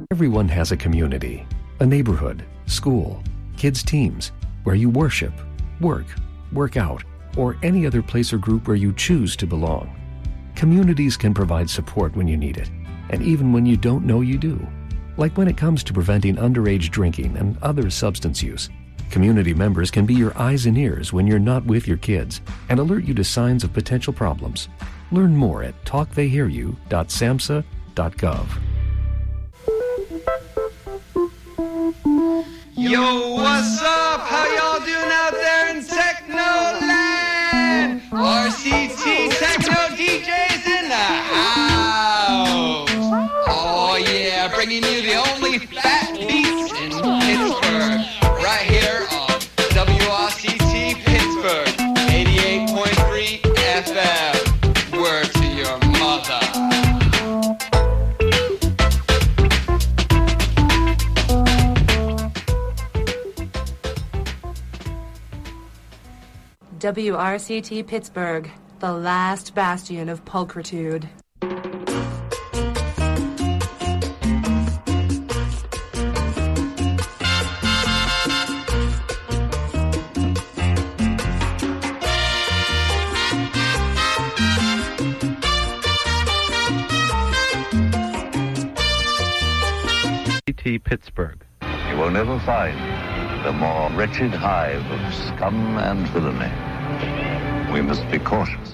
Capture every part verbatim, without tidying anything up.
Everyone has a community, a neighborhood, school, kids' teams, where you worship, work, work out, or any other place or group where you choose to belong. Communities can provide support when you need it, and even when you don't know you do. Like when it comes to preventing underage drinking and other substance use. Community members can be your eyes and ears when you're not with your kids and alert you to signs of potential problems. Learn more at talk they hear you dot samhsa dot gov. Yo, what's up? How y'all doing out there in Technoland? R C T Techno D Js in the house. Oh yeah, bringing you the only fat beats in Pittsburgh. Right here on W R C T Pittsburgh, eighty-eight point three F M. Word to your mother. W R C T Pittsburgh, the last bastion of pulchritude. Pittsburgh. You will never find the more wretched hive of scum and villainy. We must be cautious.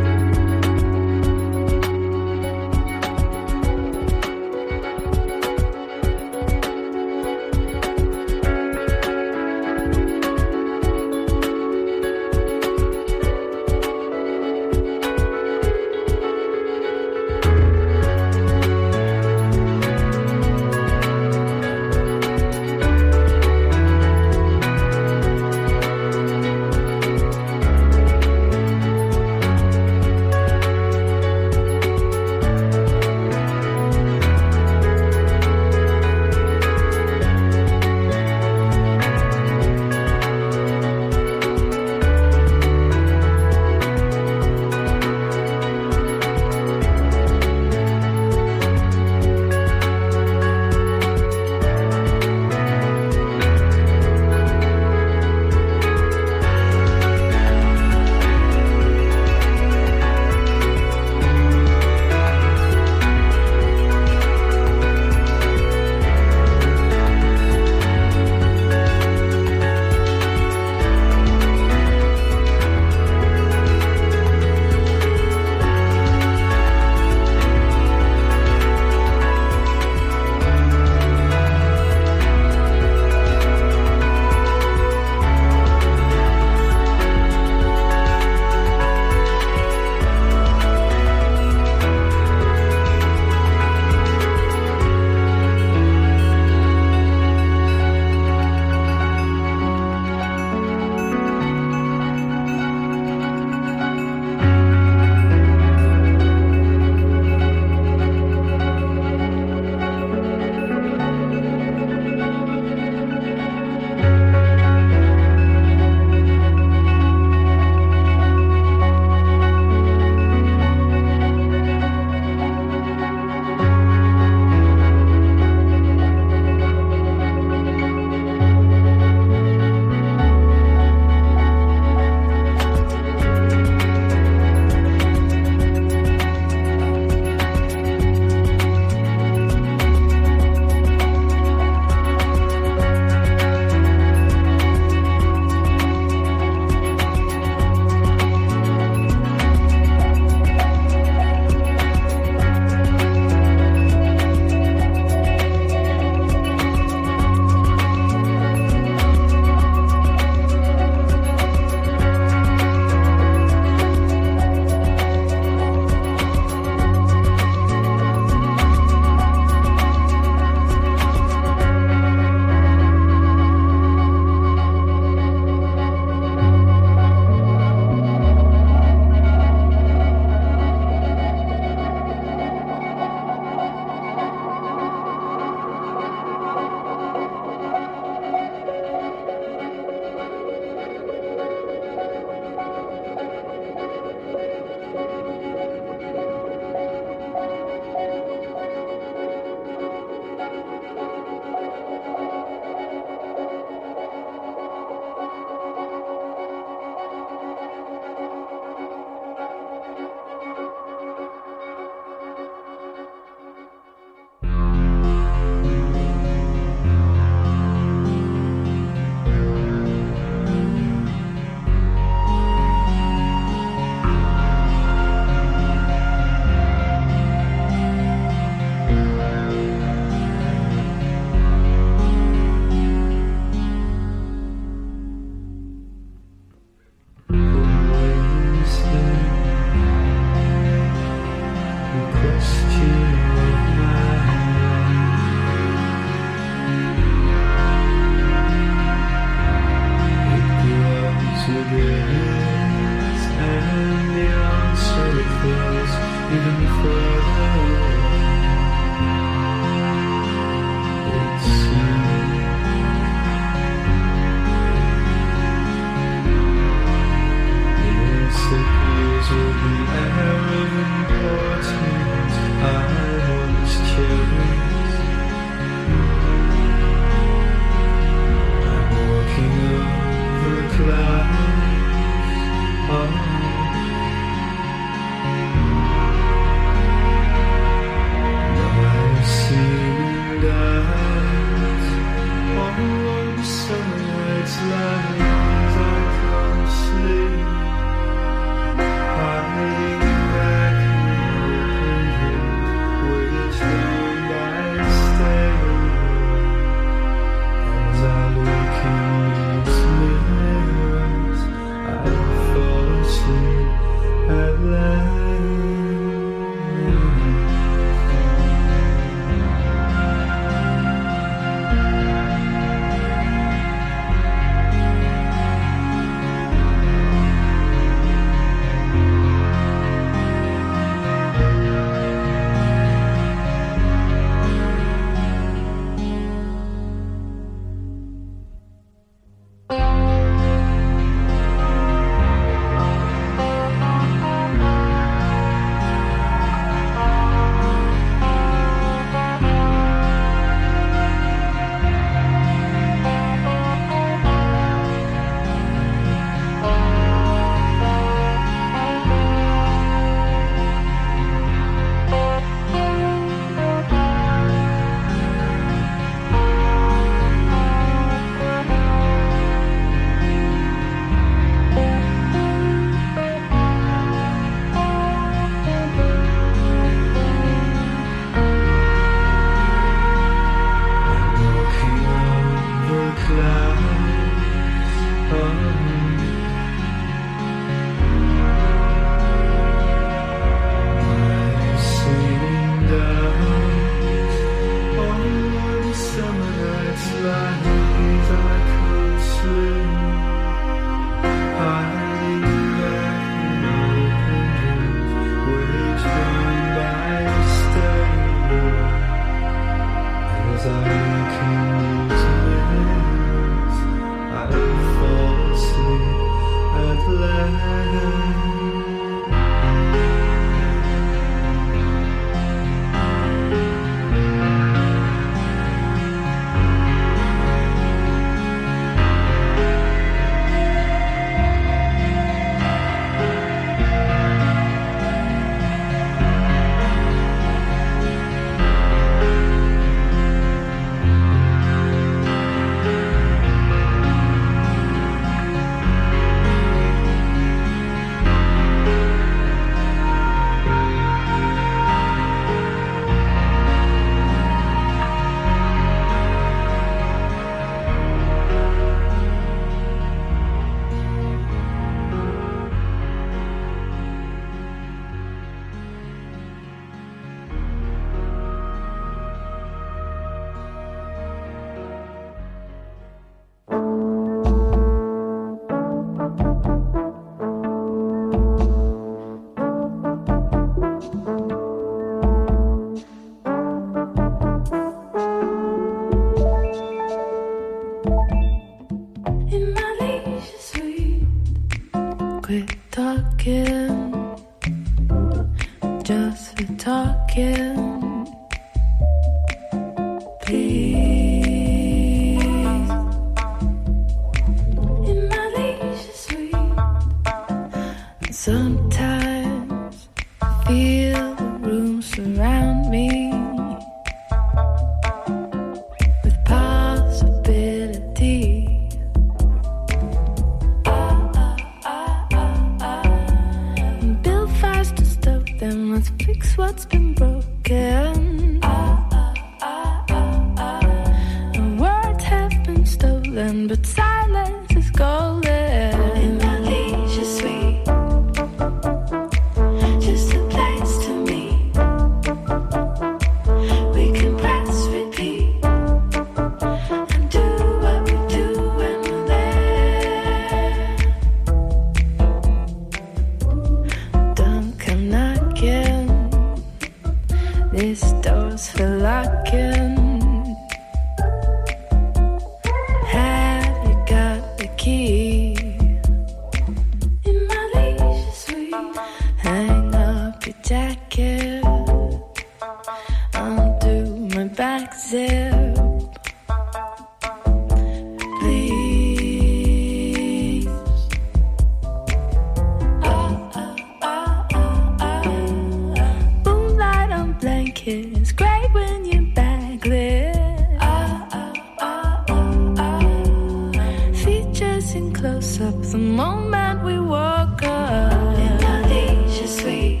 It's great when you're backlit. Ah, ah, ah, ah, ah. Features in close up the moment we walk up. In our leisure suite.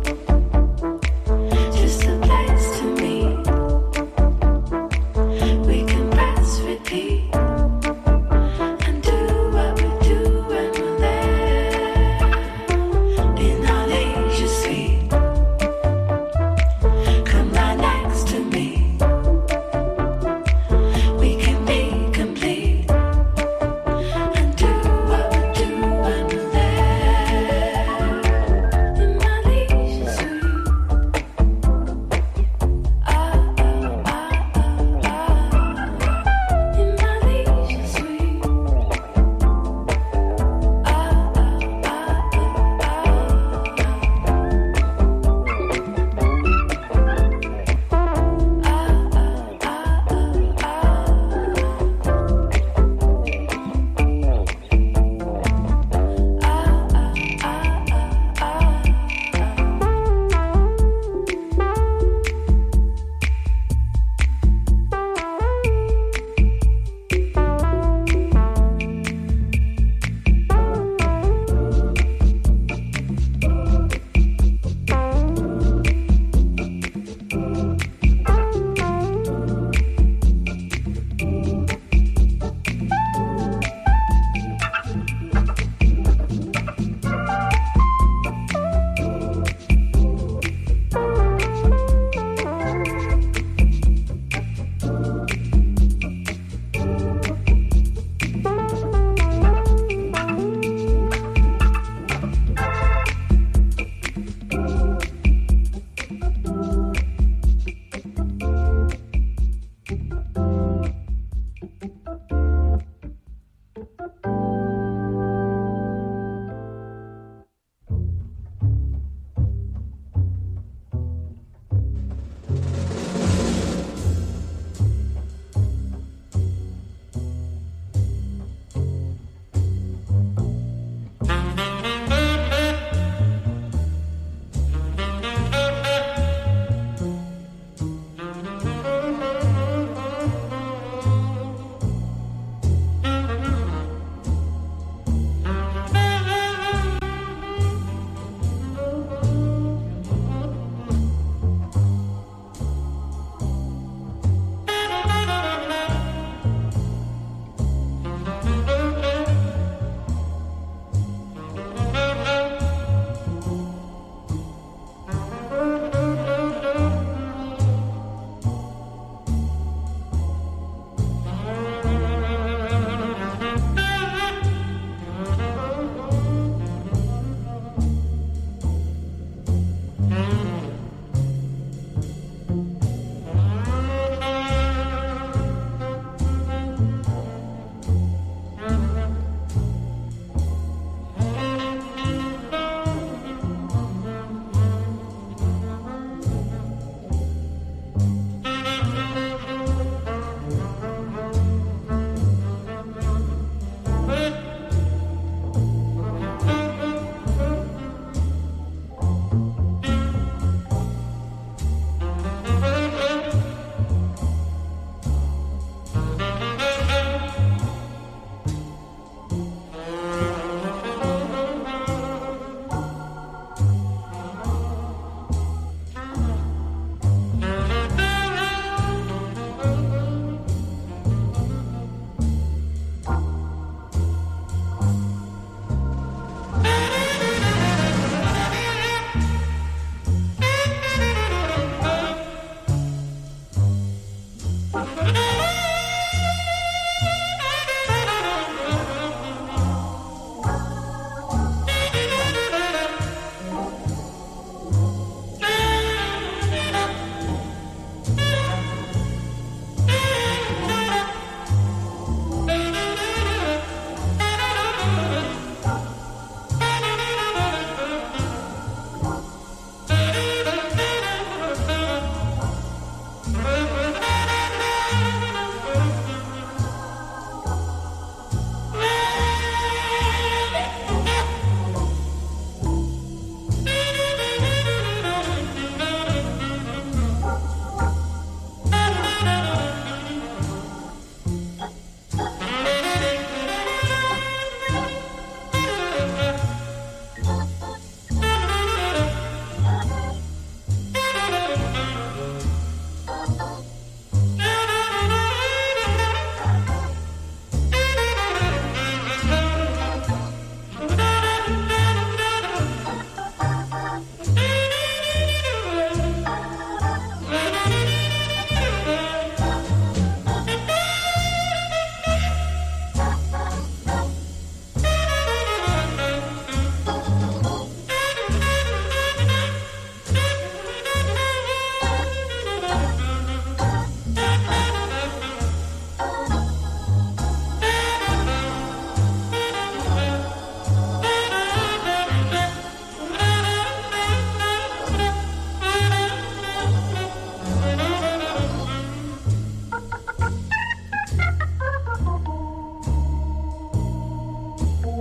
Just a place to meet. We can press repeat. And do what we do when we're there. In our leisure suite. Come lie next to me. We can be complete. And do what we do when we're there.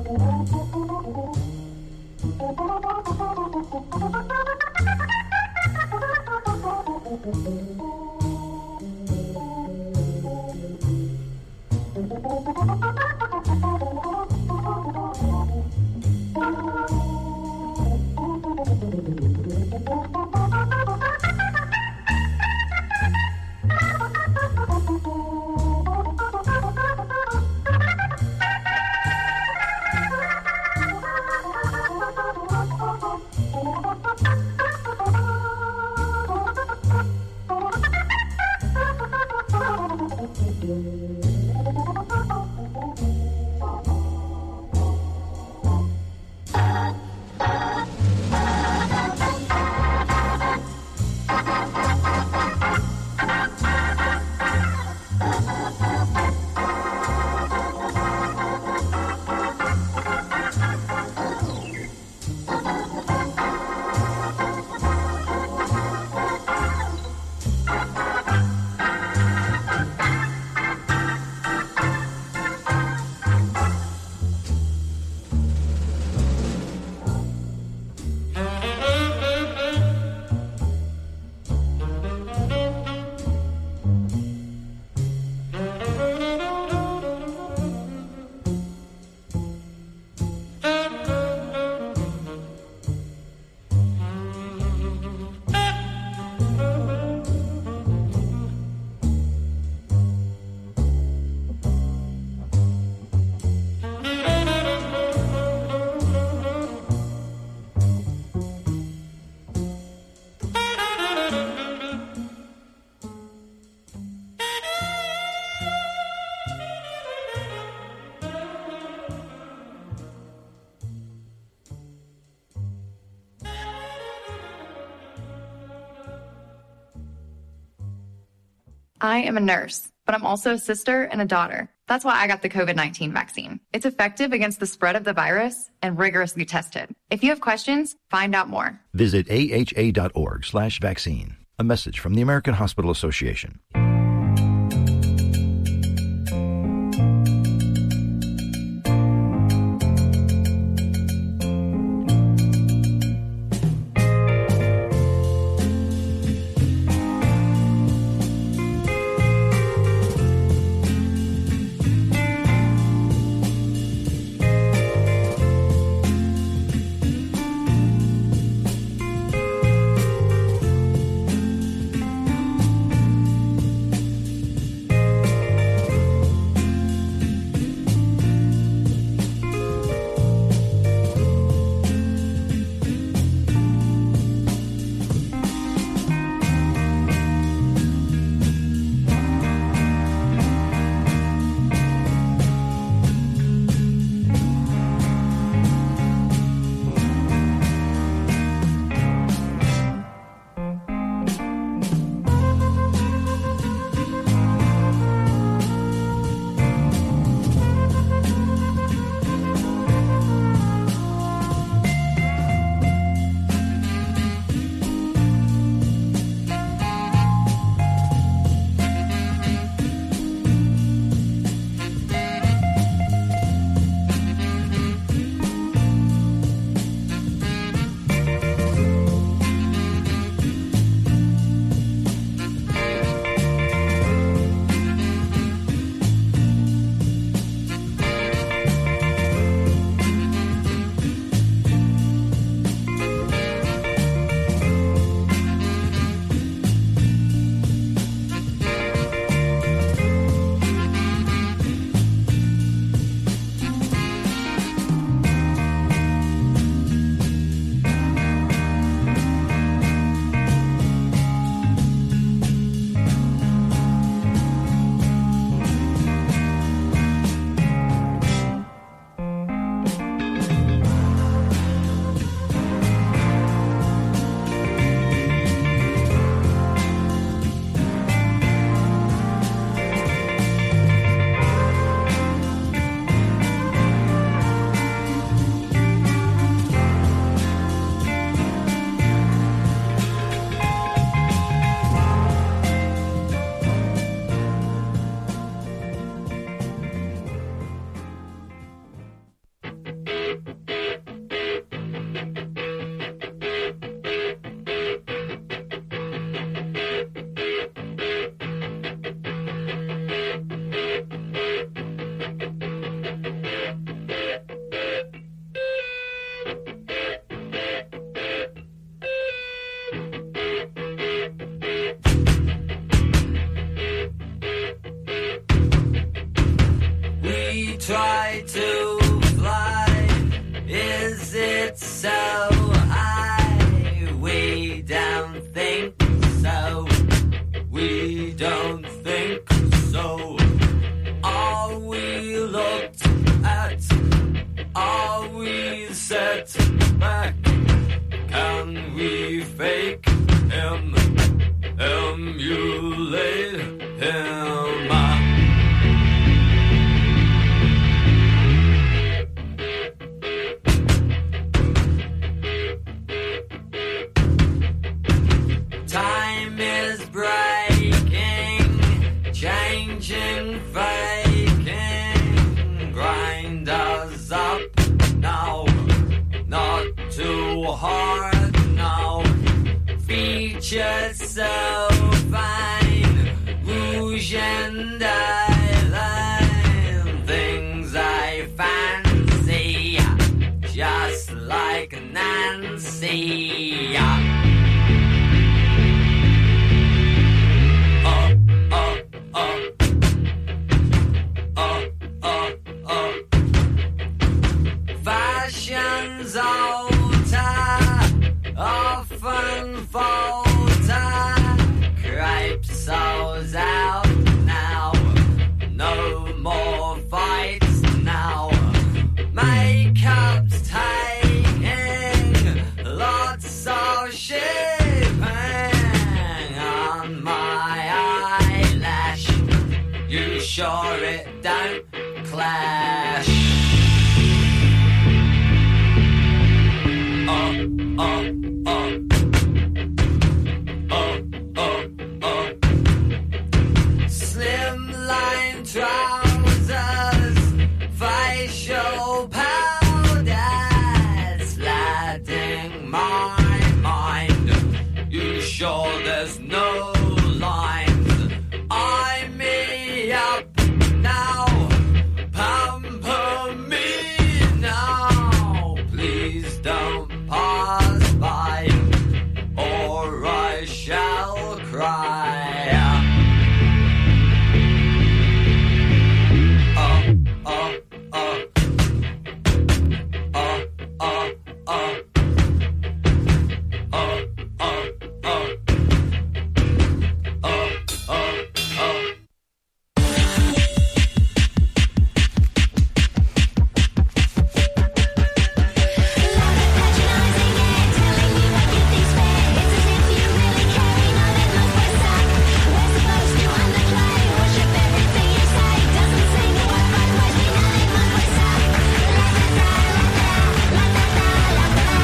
I am a nurse, but I'm also a sister and a daughter. That's why I got the COVID nineteen vaccine. It's effective against the spread of the virus and rigorously tested. If you have questions, find out more. Visit aha.org slash vaccine. A message from the American Hospital Association. get back? Can we fake him, emulate him? Time is breaking, changing, faking. Grind us up now, not too hard now. Features so fine, rouge and eyeliner. Things I fancy, just like Nancy. Fashion's alter, often falter. Crepe sows out now, no more fights now. Makeup's taking lots of shipping on my eyelash. You sure it don't clash? Oh, oh, oh. Oh, oh, oh. Slimline trousers, facial powder, slapping my mind. You sure there's no lines? Eye me up now, pamper me now. Please don't pass by, or I shall cry. Oh, oh, oh. Oh, oh, oh. Oh, oh, oh. Oh, oh, oh. La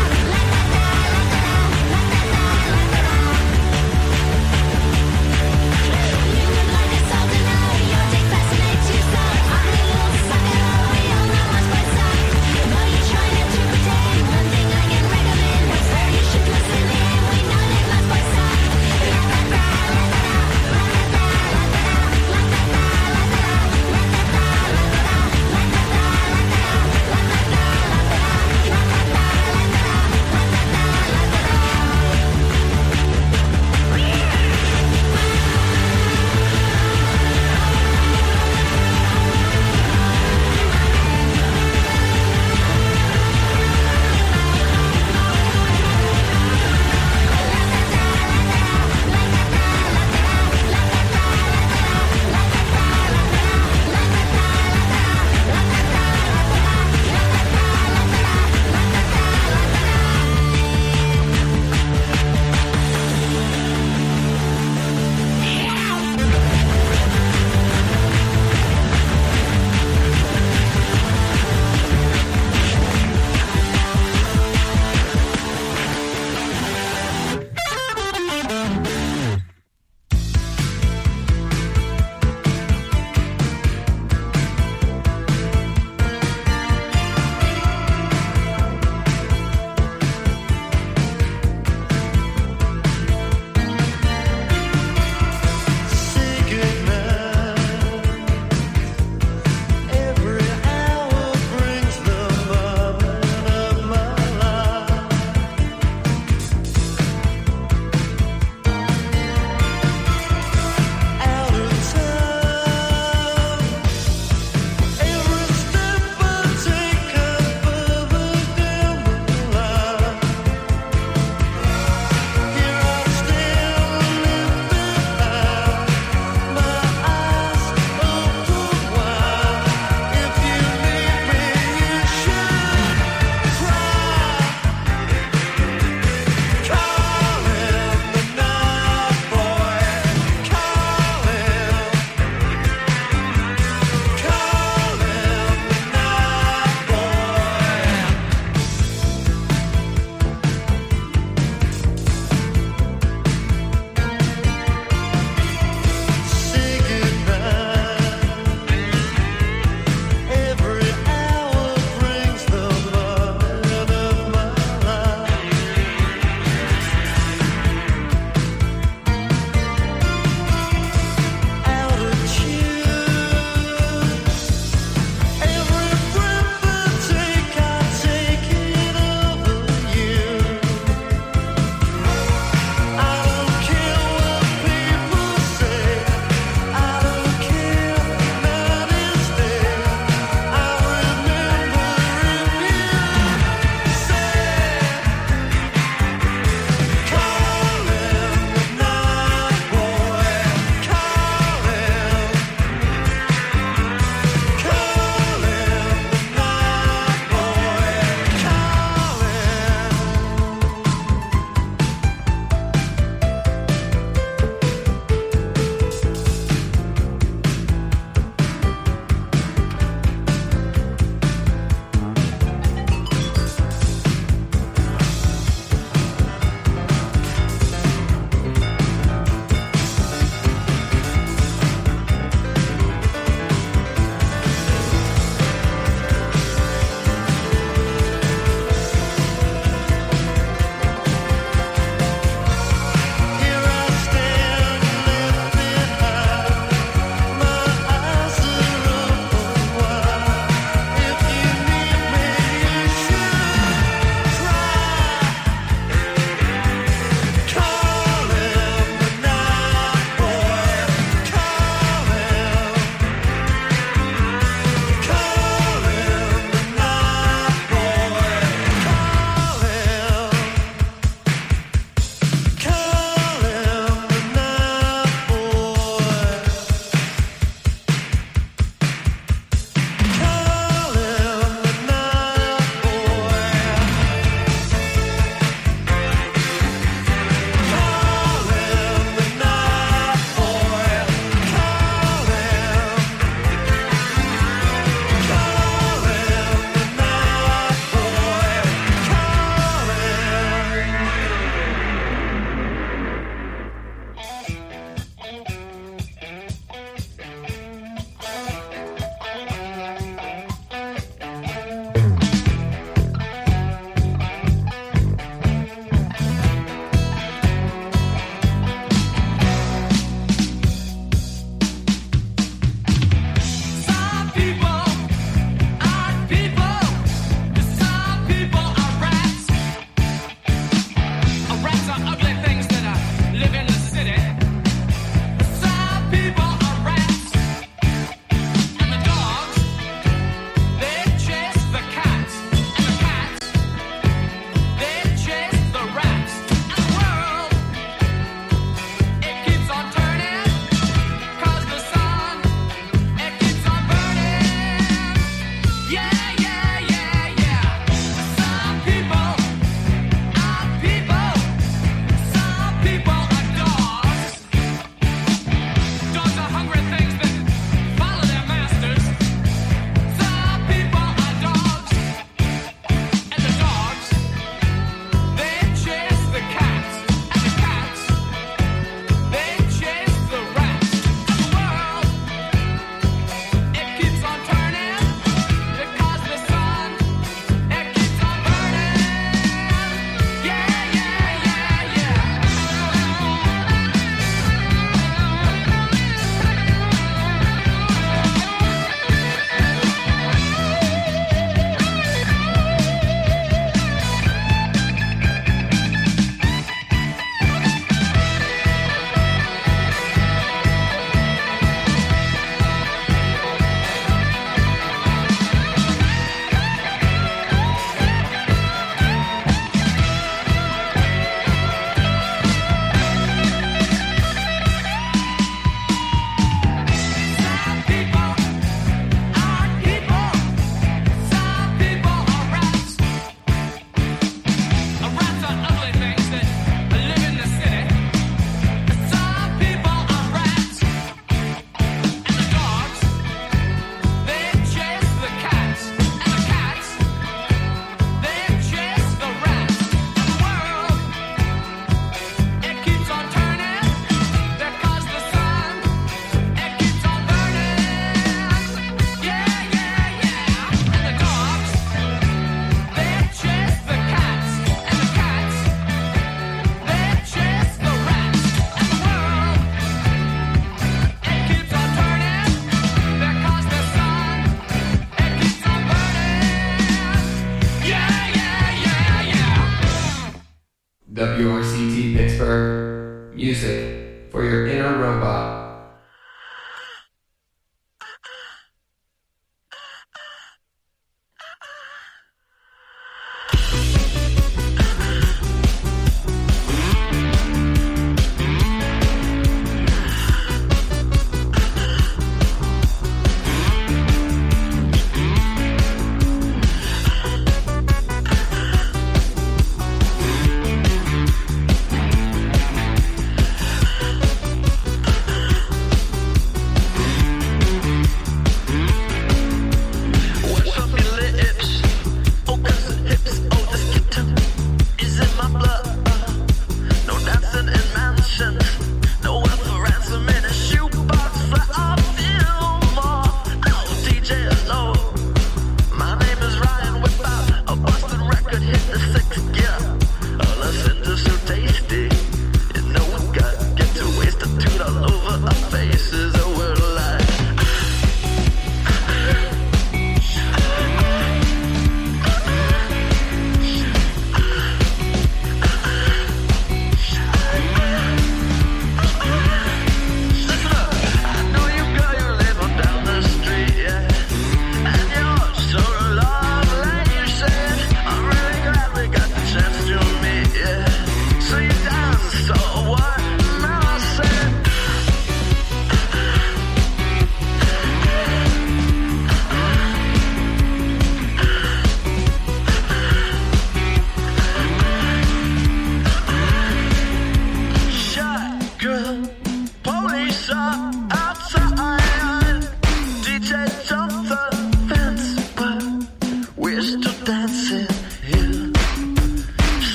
W R C T Pittsburgh. Music for your inner robot.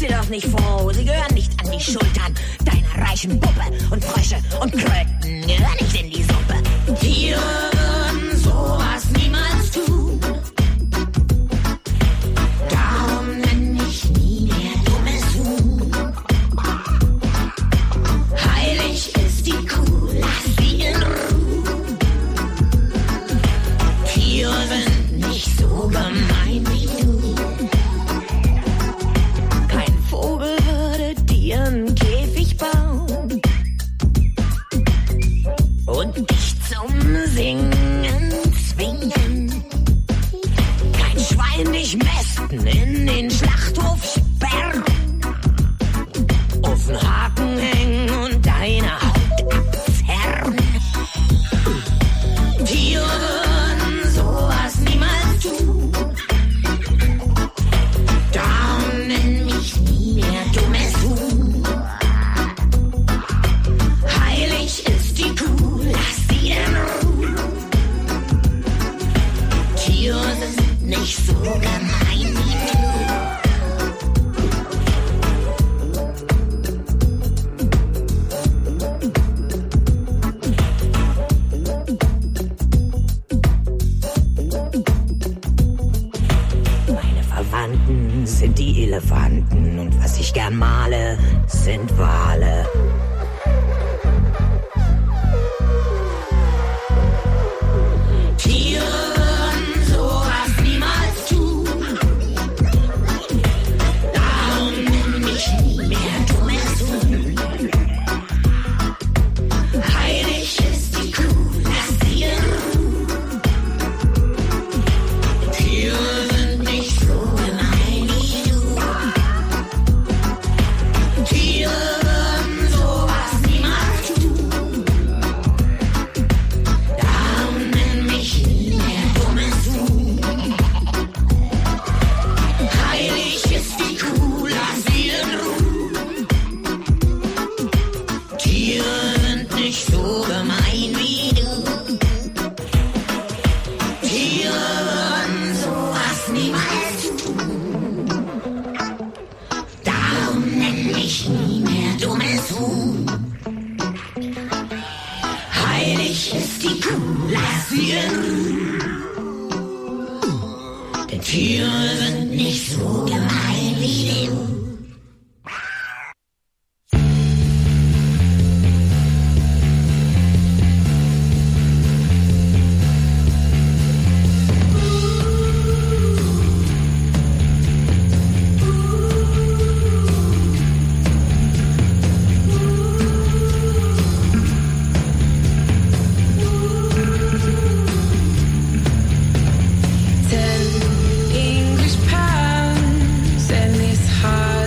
sie doch nicht froh. Sie gehören nicht an die Schultern deiner reichen Puppe. Und Frösche und Kröten gehören nicht in die Suppe. Tiere würden sowas niemals tun. Darum nenn ich nie mehr dummes Huhn. Heilig ist die Kuh, lass sie in Ruhe. Tiere sind nicht so gemein wie du. Kein Vogel würde dir einen Käfig bauen und dich zum Singen zwingen. Kein Schwein dich mästen in den Schlachthof sperren, auf den Haken hängen und deine Haut abzerren. Tiere würden sowas niemals tun. Darum nenn mich nie mehr dummes Huhn. Heilig ist die Kuh, lass sie in Ruhe. Tiere sind nicht so gemein wie du. Meine Verwandten sind die Elefanten und was ich gern male, sind Wale. Tiere würden sowas niemals tun. Darum nenn ich nie mehr dummes Huhn. Heilig ist die Kuh, lass sie in Ruhe. Tiere sind nicht so gemein wie du. Tiere würden sowas niemals tun. Darum nenn mich nie mehr dummes Huhn. Heilig ist die Kuh, lass sie in Ruhe. Tiere sind nicht so gemein wie du. Tiere würden sowas niemals tun. Darum nenn mich nie mehr dummes Huhn. Heilig ist die Kuh, lass sie in Ruhe. Denn Tiere sind nicht so gemein wie du. Ten English pounds and this heart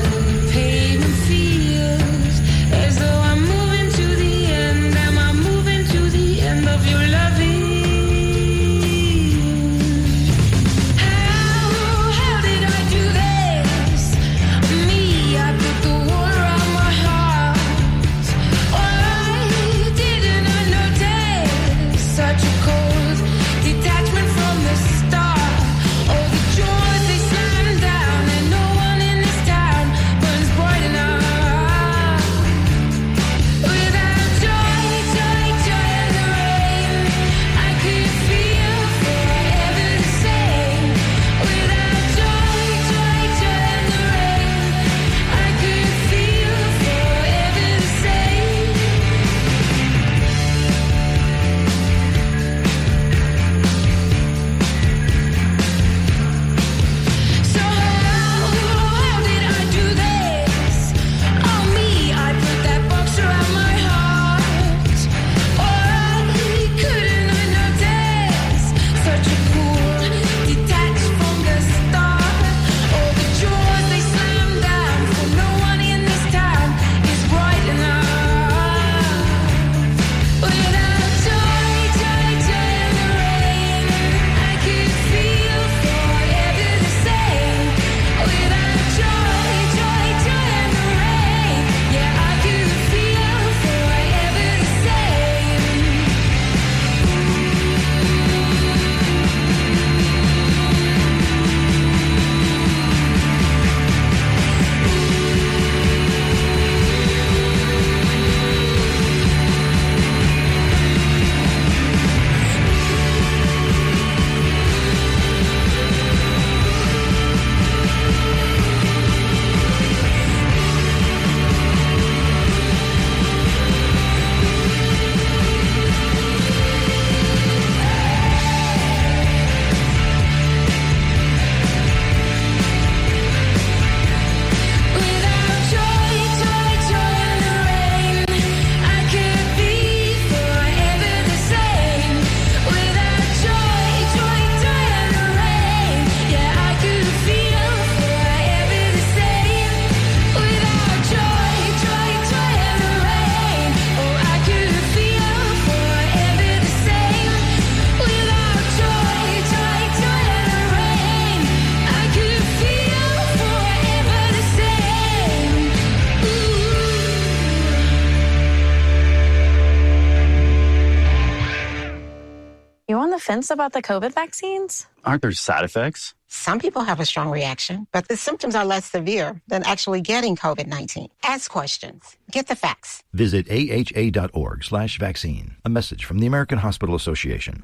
fence about the COVID vaccines? Aren't there side effects? Some people have a strong reaction, but the symptoms are less severe than actually getting COVID nineteen. Ask questions. Get the facts. Visit aha.org slash vaccine. A message from the American Hospital Association.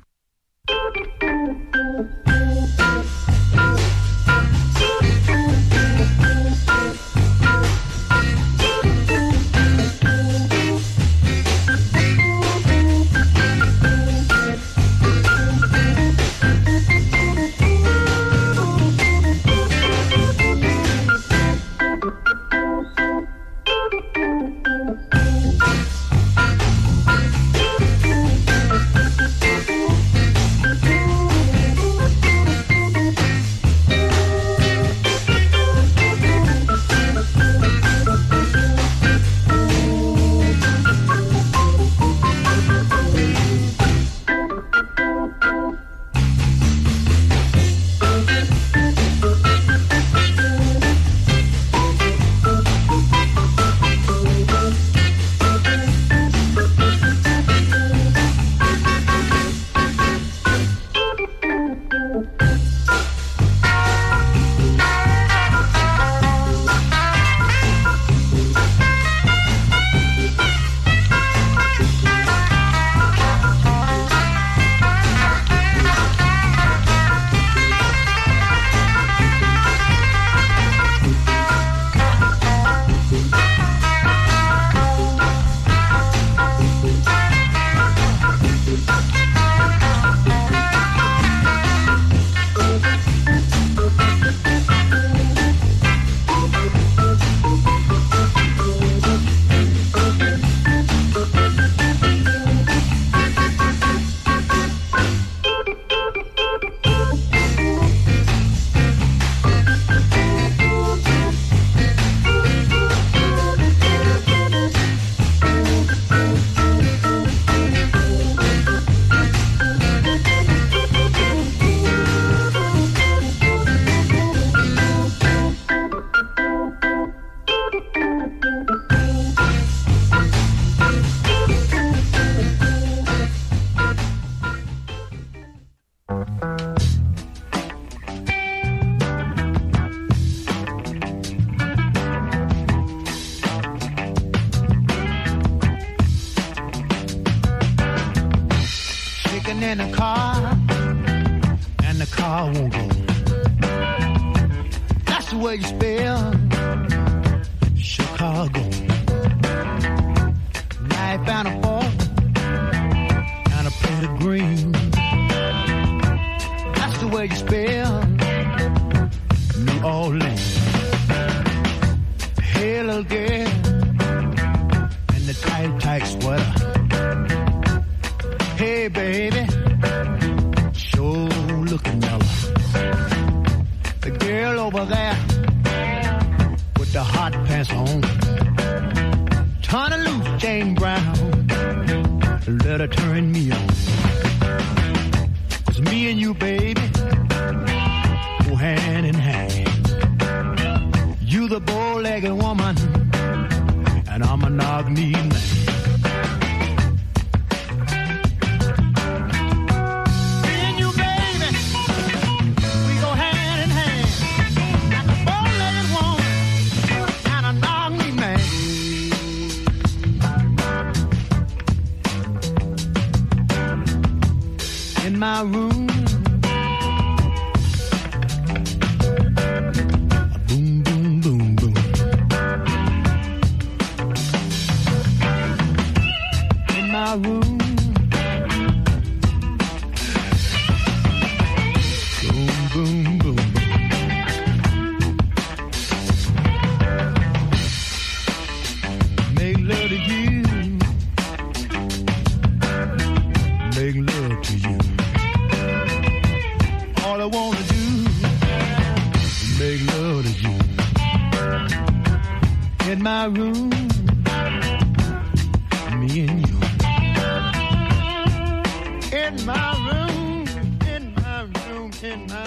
In a car, and the car won't go. That's the way you spell Chicago. Knife and a fork, and a plate of green. That's the way you spell New Orleans. Hey, little girl, and the tight, tight sweater. Hey, baby, sure looking mellow. The girl over there with the hot pants on, turn her loose, Jane Brown, let her turn me on. 'Cause me and you, baby, go hand in hand. You the bow-legged woman, and I'm a knock-knee man. In my room, boom, boom, boom, boom. In my room, boom, boom, boom. Make love to you, make love to you. All I wanna do is make love to you. In my room, me and you. In my room, in my room, in my